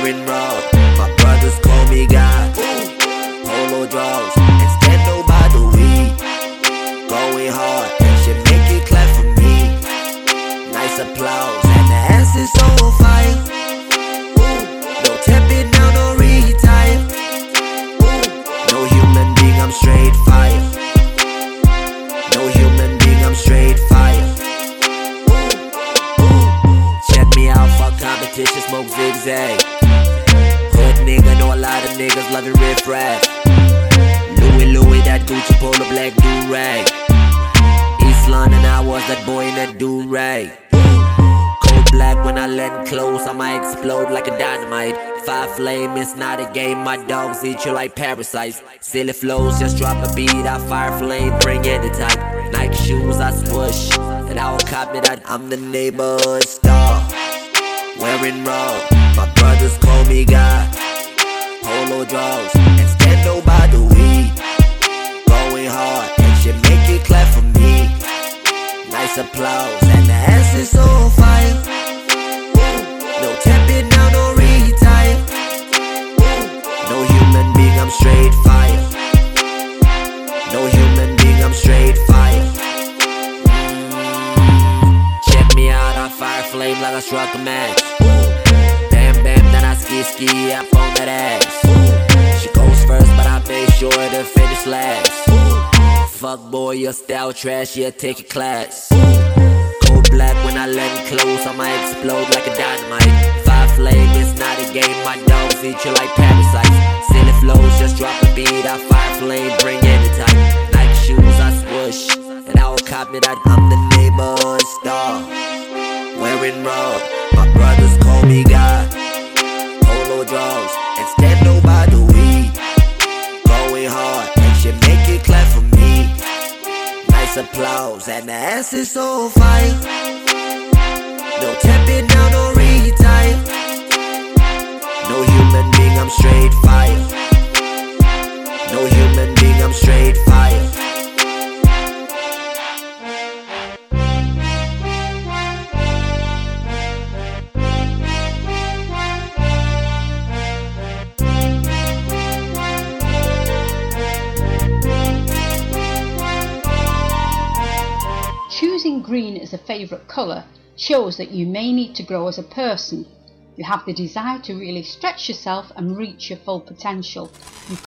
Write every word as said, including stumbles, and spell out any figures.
wearing raw. My brothers call me God. Polo draws and stand over by the weed. Going hard and should make it clap for me. Nice applause and the ass is on fire. Ooh, no tapping down, no retire. Ooh, no human being, I'm straight fire. No human being, I'm straight fire. Ooh, ooh. Check me out, fuck competition, smoke zigzag. Hood nigga, know a lot of niggas loving riff raff. Louis Louis, that Gucci polo black do-rag. East London, I was that boy in that do-rag. Cold black when I let close, I might explode like a dynamite. Five flame, it's not a game, my dogs eat you like parasites. Silly flows, just drop a beat, I fire flame, bring any type. Nike shoes, I swoosh, and I will copy that. I'm the neighborhood star, wearing raw. My brothers call me God. Polo draws and stand over by the weed. Going hard and should make it clap for me. Nice applause and the ass is on fire. Ooh, no tapping down, no retire. Ooh, no human being, I'm straight fire. No human being, I'm straight fire. Check me out, I fire flame like I struck a match. Bam bam, then I ski ski up on that ass. She goes first, but I made sure to finish last. Fuck boy, your style trash, yeah, take a class. Cold black when I let it close, I might explode like a dynamite. Five flame, it's not a game, my dogs eat you like parasites. Silly flows, just drop a beat, I fire flame, bring any type. Nike shoes, I swoosh, and I will copy that. I'm the neighborhood star, wearing raw. My brothers call me God. Polo draws and stand over by the weed. Going hard and should make it clap for me. Nice applause and the ass is on fire. No tapping down, no retire. No human being, I'm straight fire. No human being, I'm straight fire. Choosing green as a favourite colour shows that you may need to grow as a person. You have the desire to really stretch yourself and reach your full potential. You